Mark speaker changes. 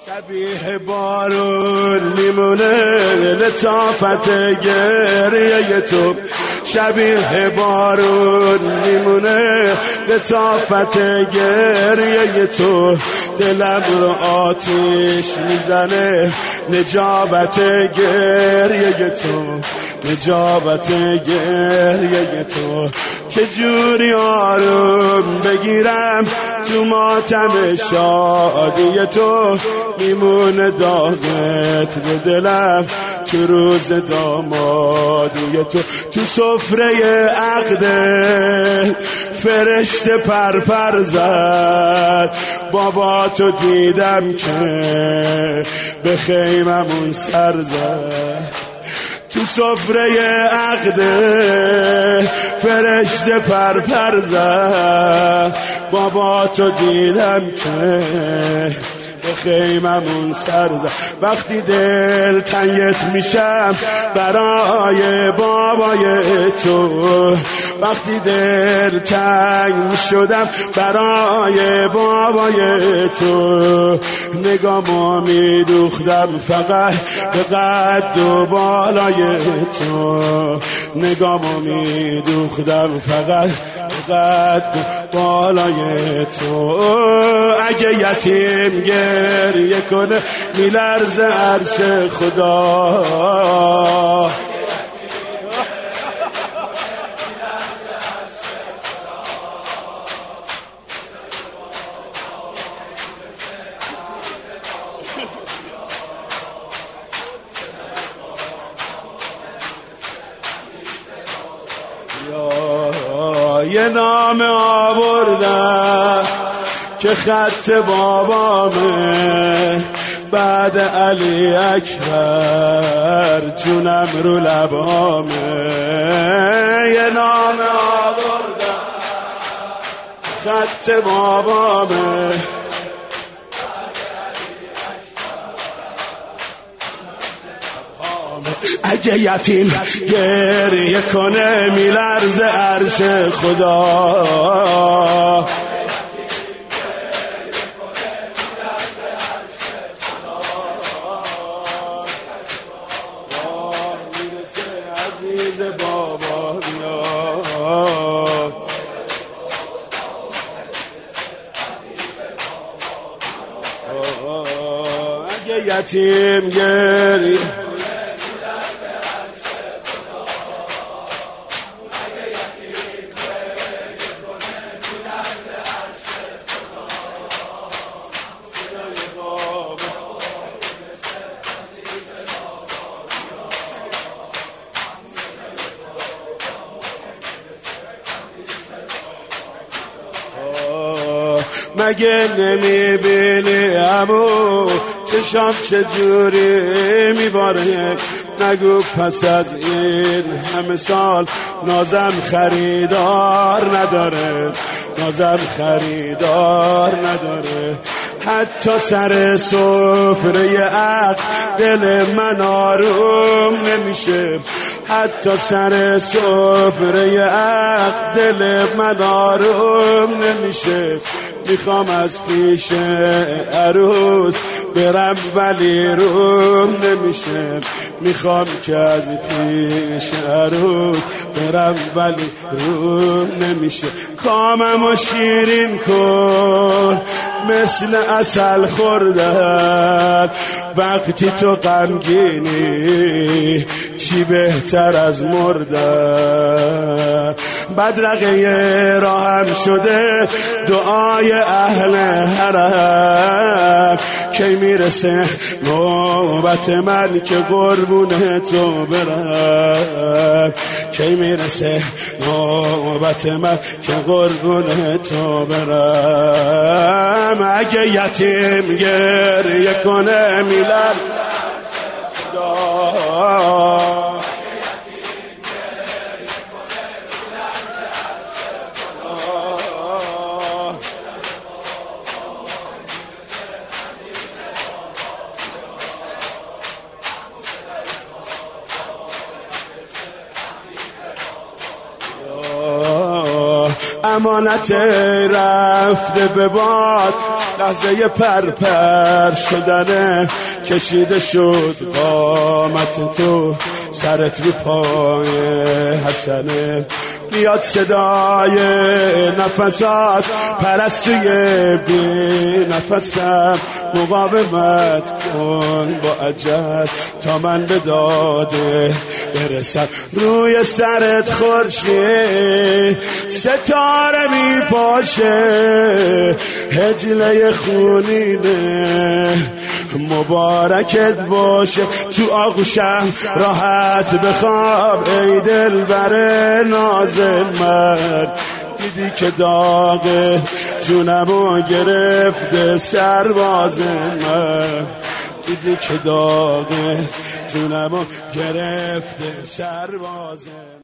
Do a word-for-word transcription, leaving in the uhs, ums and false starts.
Speaker 1: شبیه بارون میمونه لطافت گریه تو، شبیه بارون میمونه لطافت گریه تو، دلم رو آتیش میزنه نجابت گریه تو، نجابت گریه تو. چجوری آروم بگیرم تو ماتم شادی تو، میمونه داغت به دلم تو روز دامادی تو. تو سفره عقد فرشته پرپر زد، بابا تو دیدم که به خیممون سر زد. تو سفره عقد فرشته پرپر زد، بابا تو دیدم که به خیممون سر زد. وقتی دل تنگت میشم برای بابای تو، وقتی دل تنگ میشدم برای بابای تو، نگامو میدوختم فقط به قد و بالای تو، نگامو میدوختم فقط به قد و بالای تو. اگه یتیم گریه کنه میلرزه عرش خدا، یه نام آوردم که خط بابامه، بعد علی اکبر جونم رو لبامه. یه نام آوردم خط بابامه، اگه یتیم گریه کنه میلرزه عرش خدا، عزیز بابا اگه یتیم گریه مگه نمیبینی عمو چشام چجوری میباره؟ نگو پس از این همه سال نازم خریدار نداره، نازم خریدار نداره. حتی سر سفره عقل دل من آروم نمیشه، حتی سر سفره عقل دل من آروم نمیشه. میخوام از پیش عروس برم ولی روم نمیشه، میخوام که از پیش عروس برم ولی روم نمیشه. کاممو شیرین کن مثل عسل خوردن، وقتی تو غمگینی چی بهتر از مردن. بدرقه راهم شده دعای اهل حرم، کی میرسه نوبت من که قربون تو برم، کی میرسه نوبت من که قربون تو برم. اگه یتیم گریه کنه میلرزه خدا، امانت رفته به باد، لحظه پرپر شدنه کشیده شد قامت تو، سرت رو پای حسنه. بیاد صدای نفسات پرستوی بی نفسم، مقاومت کن با اجل تا من به داده برسم. روی سرت خورشید ستاره می پاشه، هجله خونینه مبارکت باشه. تو آغوشم راحت بخواب ای دلبر نازن من، دیدی که داغ جونمو گرفته سرباز من، دیدی که داغ جونمو گرفته سرباز من.